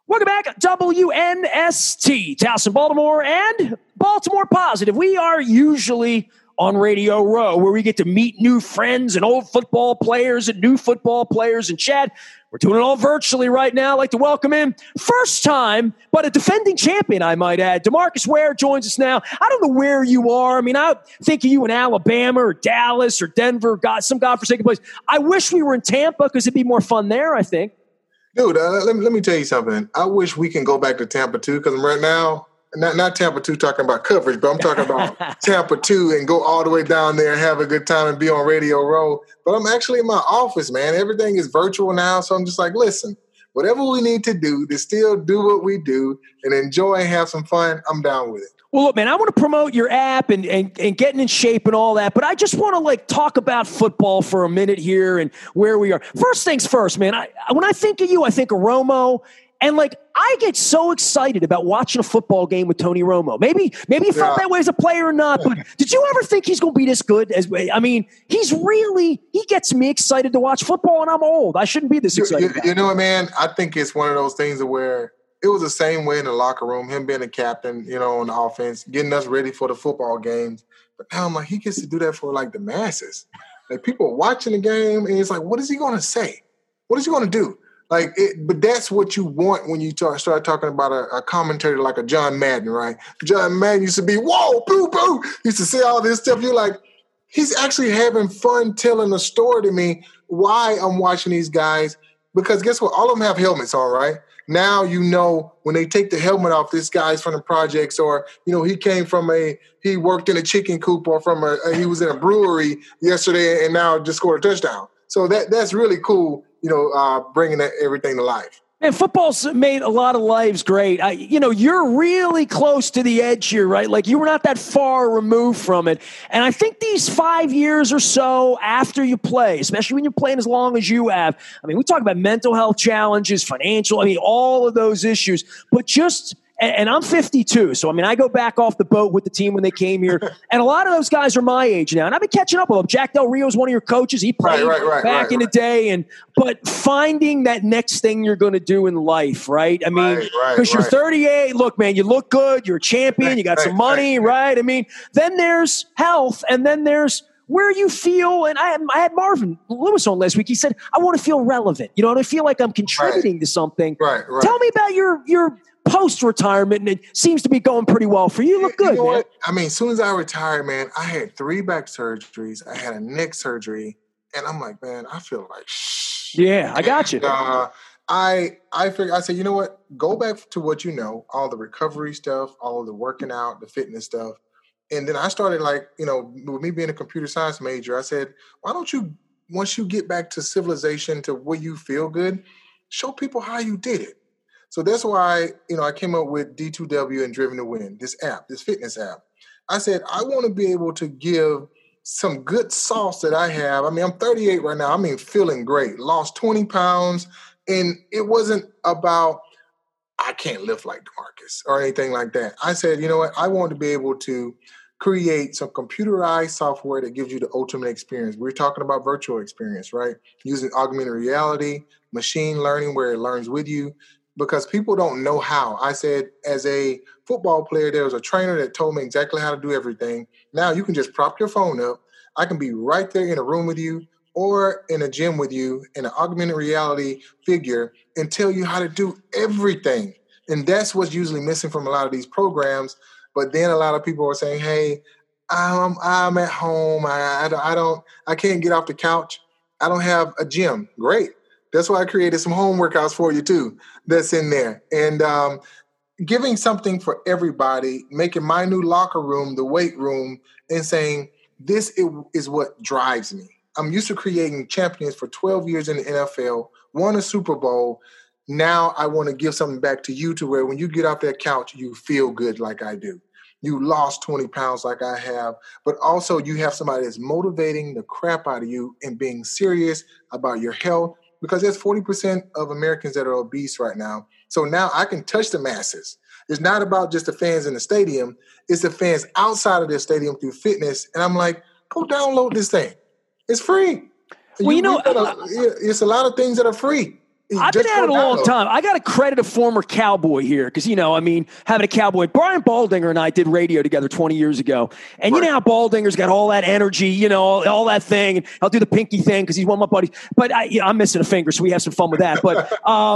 Welcome back, WNST, Towson, Baltimore, and Baltimore Positive. We are usually on Radio Row, where we get to meet new friends and old football players and new football players and chat. We're doing it all virtually right now. I'd like to welcome in, first time, but a defending champion, I might add. DeMarcus Ware joins us now. I don't know where you are. I mean, I think of you in Alabama or Dallas or Denver, some godforsaken place. I wish we were in Tampa because it'd be more fun there, I think. Dude, let me tell you something. I wish we can go back to Tampa 2 because right now, not Tampa 2 talking about coverage, but I'm talking about Tampa 2 and go all the way down there and have a good time and be on Radio Row. But I'm actually in my office, man. Everything is virtual now, so I'm just like, listen, whatever we need to do to still do what we do and enjoy and have some fun, I'm down with it. Well, look, man, I want to promote your app and getting in shape and all that, but I just want to talk about football for a minute here and where we are. First things first, man. When I think of you, I think of Romo, and I get so excited about watching a football game with Tony Romo. Maybe you felt that way as a player or not, but did you ever think he's going to be this good? He gets me excited to watch football, and I'm old. I shouldn't be this excited. You know what, man? I think it's one of those things where it was the same way in the locker room, him being a captain, on the offense, getting us ready for the football games. But now I'm like, he gets to do that for the masses. People are watching the game, and it's like, what is he going to say? What is he going to do? But that's what you want when you start talking about a commentator like a John Madden, right? John Madden used to be, whoa, boo, boo. Used to say all this stuff. You're like, he's actually having fun telling a story to me why I'm watching these guys. Because guess what? All of them have helmets on, right? Now when they take the helmet off, this guy's from the projects, or he worked in a chicken coop, or he was in a brewery yesterday and now just scored a touchdown. So that's really cool, bringing everything to life. And football's made a lot of lives great. You're really close to the edge here, right? You were not that far removed from it. And I think these 5 years or so after you play, especially when you're playing as long as you have, we talk about mental health challenges, financial, all of those issues. But and I'm 52, so I go back off the boat with the team when they came here, and a lot of those guys are my age now, and I've been catching up with them. Jack Del Rio is one of your coaches; he played back in the day, but finding that next thing you're going to do in life, right? Because you're 38. Look, man, you look good. You're a champion. You got some money, right? Then there's health, and then there's where you feel. And I had Marvin Lewis on last week. He said, "I want to feel relevant. I feel like I'm contributing to something." Right. Tell me about your post-retirement, and it seems to be going pretty well for you. You look good, man. What? As soon as I retired, man, I had 3 back surgeries. I had a neck surgery, and I'm like, man, I feel like shh. Yeah, I got you. I figured, I said, you know what? Go back to what you know, all the recovery stuff, all of the working out, the fitness stuff. And then I started with me being a computer science major, I said, why don't you, once you get back to civilization, to where you feel good, show people how you did it. So that's why, I came up with D2W and Driven to Win, this app, this fitness app. I said, I want to be able to give some good sauce that I have. I'm 38 right now. Feeling great. Lost 20 pounds. And it wasn't about, I can't lift like DeMarcus or anything like that. I said, you know what? I want to be able to create some computerized software that gives you the ultimate experience. We're talking about virtual experience, right? Using augmented reality, machine learning, where it learns with you. Because people don't know how. I said, as a football player, there was a trainer that told me exactly how to do everything. Now you can just prop your phone up. I can be right there in a room with you or in a gym with you in an augmented reality figure and tell you how to do everything. And that's what's usually missing from a lot of these programs. But then a lot of people are saying, hey, I'm at home. I can't get off the couch. I don't have a gym. Great. That's why I created some home workouts for you too. That's in there. And giving something for everybody, making my new locker room the weight room, and saying, this is what drives me. I'm used to creating champions for 12 years in the NFL, won a Super Bowl. Now I want to give something back to you, to where when you get off that couch, you feel good like I do. You lost 20 pounds like I have, but also you have somebody that's motivating the crap out of you and being serious about your health, because there's 40% of Americans that are obese right now. So now I can touch the masses. It's not about just the fans in the stadium. It's the fans outside of the stadium through fitness. And I'm like, go download this thing. It's free. Well, it's a lot of things that are free. I've been at it a long time. I got to credit a former cowboy here because, having a cowboy. Brian Baldinger and I did radio together 20 years ago. And you know how Baldinger's got all that energy, all that thing. I'll do the pinky thing because he's one of my buddies. But I'm missing a finger, so we have some fun with that. But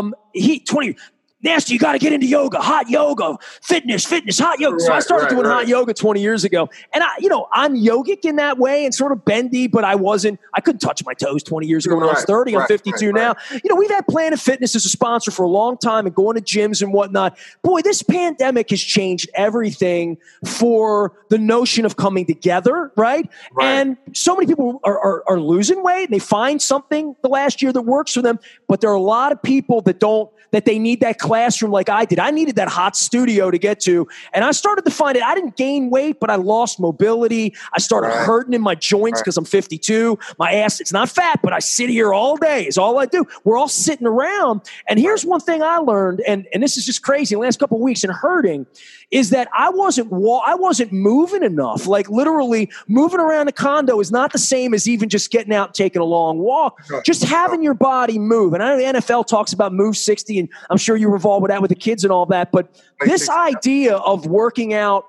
Nasty, you got to get into yoga, hot yoga, fitness, hot yoga. So I started doing hot yoga 20 years ago. And I'm yogic in that way and sort of bendy, but I couldn't touch my toes 20 years ago when I was 30. I'm 52 now. We've had Planet Fitness as a sponsor for a long time and going to gyms and whatnot. Boy, this pandemic has changed everything for the notion of coming together, right? And so many people are losing weight and they find something the last year that works for them. But there are a lot of people that they need that classroom like I did. I needed that hot studio to get to. And I started to find it. I didn't gain weight, but I lost mobility. I started hurting in my joints because I'm 52. My ass, it's not fat, but I sit here all day is all I do. We're all sitting around. And here's one thing I learned, and this is just crazy, the last couple of weeks and hurting, is that I wasn't moving enough. Like literally moving around the condo is not the same as even just getting out and taking a long walk. Just having your body move. And I know the NFL talks about Move 60, and I'm sure you revolve with that with the kids and all that. But this idea of working out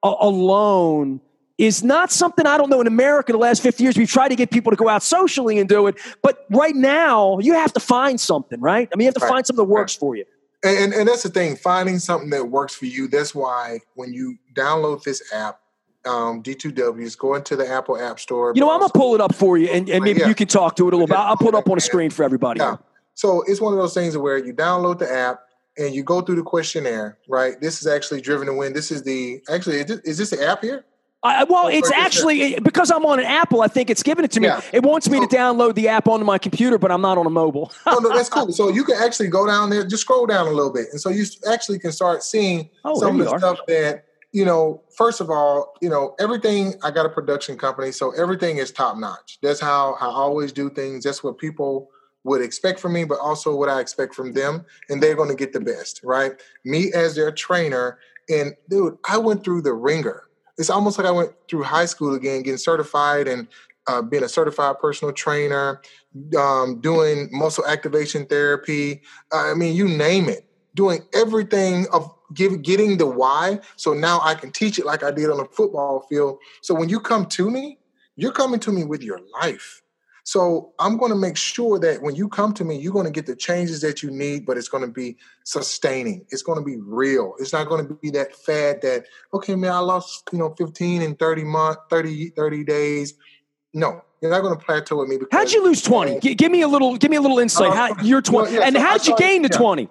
alone is not something, I don't know, in America the last 50 years, we've tried to get people to go out socially and do it. But right now, you have to find something, right? I mean, you have to find something that works for you. And that's the thing, finding something that works for you. That's why when you download this app, D2Ws, go into the Apple App Store. I'm going to pull it up for you, and maybe you can talk to it a little bit. I'll put it up on the screen for everybody. Yeah. So it's one of those things where you download the app and you go through the questionnaire, right? This is actually Driven to Win. This is is this the app here? It's actually, because I'm on an Apple, I think it's giving it to me. Yeah. It wants me to download the app onto my computer, but I'm not on a mobile. No, that's cool. So you can actually go down there, just scroll down a little bit. And so you actually can start seeing some of the stuff that, first of all, everything, I got a production company, so everything is top notch. That's how I always do things. That's what people would expect from me, but also what I expect from them. And they're going to get the best, right? Me as their trainer. And dude, I went through the ringer. It's almost like I went through high school again, getting certified and being a certified personal trainer, doing muscle activation therapy. I mean, you name it, doing everything of getting the why. So now I can teach it like I did on the football field. So when you come to me, you're coming to me with your life. So I'm going to make sure that when you come to me, you're going to get the changes that you need, but it's going to be sustaining. It's going to be real. It's not going to be that fad that, okay, man, I lost, 15 in 30 days. No, you're not going to plateau with me. How'd you lose 20? Give me a little insight. You're 20, how did you gain the 20?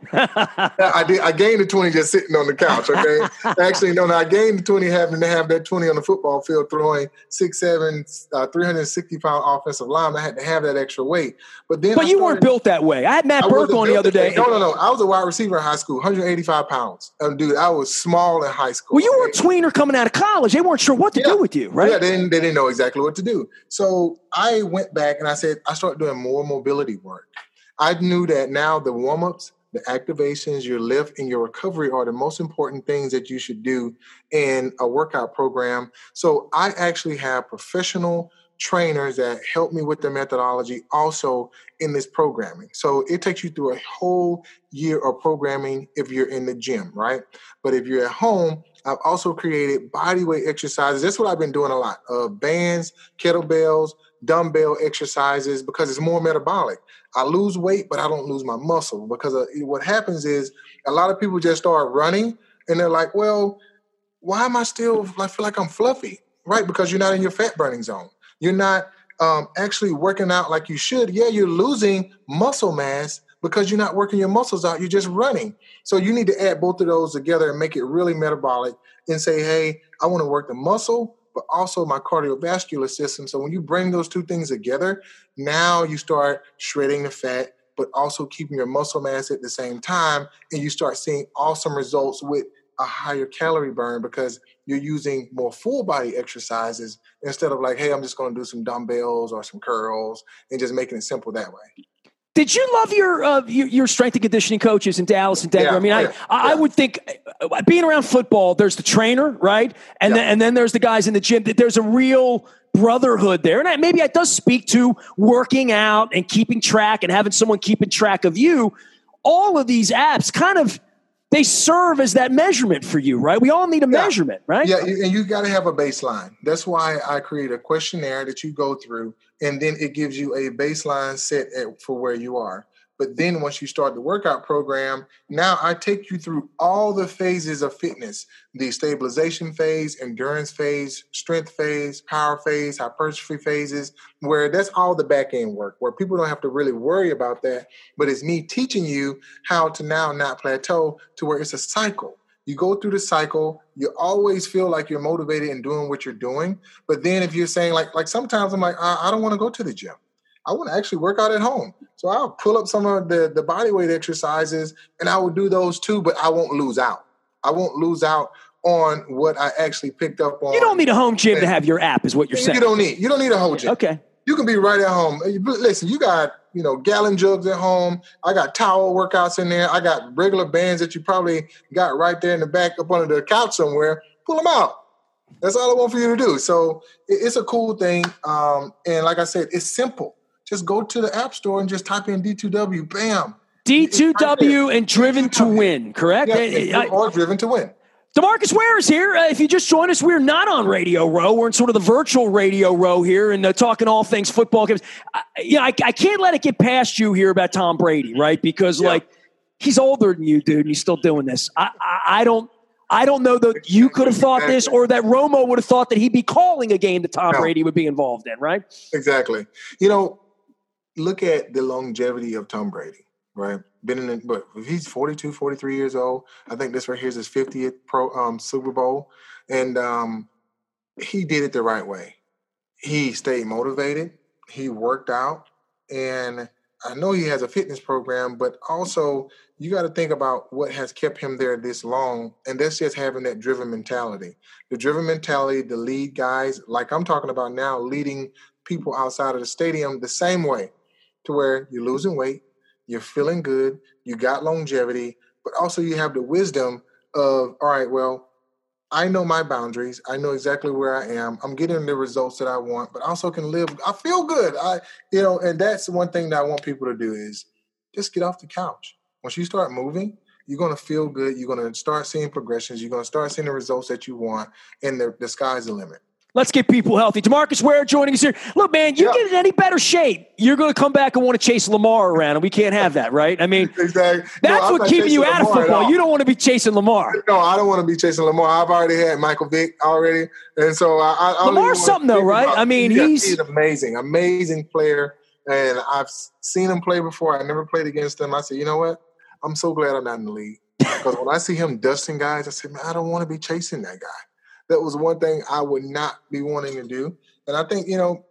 I gained the 20 just sitting on the couch. Okay, actually, no, I gained the 20 having to have that 20 on the football field, throwing 6'7", 360-pound offensive lineman. I had to have that extra weight. But you weren't built that way. I had Matt Burke on the other day. No. I was a wide receiver in high school, 185 pounds. Dude, I was small in high school. Well, you were a tweener coming out of college. They weren't sure what to do with you, right? Yeah, they didn't know exactly what to do. So I went back and I started doing more mobility work. I knew that now the warm-ups, the activations, your lift, and your recovery are the most important things that you should do in a workout program. So I actually have professional trainers that help me with the methodology also in this programming. So it takes you through a whole year of programming if you're in the gym, right? But if you're at home, I've also created bodyweight exercises. That's what I've been doing a lot of bands, kettlebells, dumbbell exercises, because it's more metabolic. I lose weight, but I don't lose my muscle, because what happens is a lot of people just start running and they're like, well, why am I still, I feel like I'm fluffy, right? Because you're not in your fat burning zone. You're not actually working out like you should. Yeah, you're losing muscle mass because you're not working your muscles out. You're just running. So you need to add both of those together and make it really metabolic and say, hey, I want to work the muscle, but also my cardiovascular system. So when you bring those two things together, now you start shredding the fat, but also keeping your muscle mass at the same time. And you start seeing awesome results with a higher calorie burn because you're using more full body exercises instead of like, hey, I'm just going to do some dumbbells or some curls and just making it simple that way. Did you love your strength and conditioning coaches in Dallas and Denver? Yeah, I would think being around football, there's the trainer, right? And then there's the guys in the gym. There's a real brotherhood there. And maybe it does speak to working out and keeping track and having someone keeping track of you. All of these apps kind of, they serve as that measurement for you, right? We all need a measurement, right? Yeah, and you got to have a baseline. That's why I create a questionnaire that you go through, and then it gives you a baseline set for where you are. But then once you start the workout program, now I take you through all the phases of fitness: the stabilization phase, endurance phase, strength phase, power phase, hypertrophy phases, where that's all the back end work, where people don't have to really worry about that. But it's me teaching you how to now not plateau, to where it's a cycle. You go through the cycle, you always feel like you're motivated in doing what you're doing. But then if you're saying like sometimes I'm like, I don't want to go to the gym. I want to actually work out at home. So I'll pull up some of the body weight exercises, and I will do those too, but I won't lose out. I won't lose out on what I actually picked up on. You don't need a home gym to have your app, is what you're saying. You don't need a whole gym. Okay. You can be right at home. Listen, you got, gallon jugs at home. I got towel workouts in there. I got regular bands that you probably got right there in the back up under the couch somewhere. Pull them out. That's all I want for you to do. So it's a cool thing. And like I said, it's simple. Just go to the App Store and just type in D2W. Bam. D2W and Driven to Win, correct? Yeah, or Driven to Win. DeMarcus Ware is here. If you just joined us, we're not on Radio Row. We're in sort of the virtual Radio Row here and talking all things football games. I can't let it get past you here about Tom Brady, right? Because, he's older than you, dude, and he's still doing this. I don't know that you could have thought this, or that Romo would have thought that he'd be calling a game that Tom Brady would be involved in, right? Exactly. Look at the longevity of Tom Brady, right? But he's 42, 43 years old. I think this right here is his 50th Super Bowl. And he did it the right way. He stayed motivated. He worked out. And I know he has a fitness program, but also you got to think about what has kept him there this long. And that's just having that driven mentality. The driven mentality, the lead guys, like I'm talking about now, leading people outside of the stadium the same way, to where you're losing weight, you're feeling good, you got longevity, but also you have the wisdom of, all right, well, I know my boundaries. I know exactly where I am. I'm getting the results that I want, but I also can live. I feel good. And that's one thing that I want people to do is just get off the couch. Once you start moving, you're going to feel good. You're going to start seeing progressions. You're going to start seeing the results that you want, and the sky's the limit. Let's get people healthy. DeMarcus Ware joining us here. Look, man, you get in any better shape, you're going to come back and want to chase Lamar around, and we can't have that, right? I mean, exactly. That's what keeping you out of football. You don't want to be chasing Lamar. No, I don't want to be chasing Lamar. I've already had Michael Vick already, and so Lamar's something though, right? I mean, he's amazing player, and I've seen him play before. I never played against him. I said, you know what? I'm so glad I'm not in the league, because when I see him dusting guys, I said, man, I don't want to be chasing that guy. That was one thing I would not be wanting to do. And I think,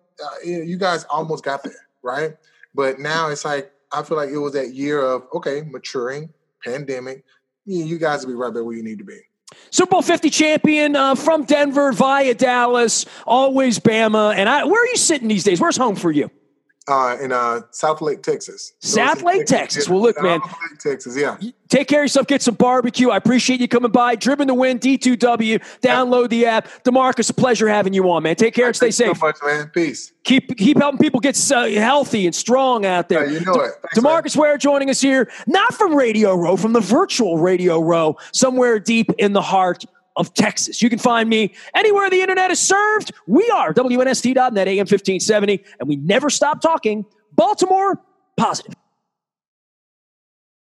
you guys almost got there, right? But now it's like, I feel like it was that year of, okay, maturing, pandemic. You guys will be right there where you need to be. Super Bowl 50 champion from Denver via Dallas, always Bama. And where are you sitting these days? Where's home for you? In South Lake, Texas. South Lake, Texas. Well, look, man. South Lake, Texas, yeah. Take care of yourself. Get some barbecue. I appreciate you coming by. Driven to Win, D2W. Download the app. DeMarcus, a pleasure having you on, man. Take care and stay safe. Thank you so much, man. Peace. Keep helping people get healthy and strong out there. You know it. Thanks, DeMarcus Ware joining us here, not from Radio Row, from the virtual Radio Row, somewhere deep in the heart of Texas. You can find me anywhere the internet is served. We are WNST.net, AM 1570, and we never stop talking Baltimore positive.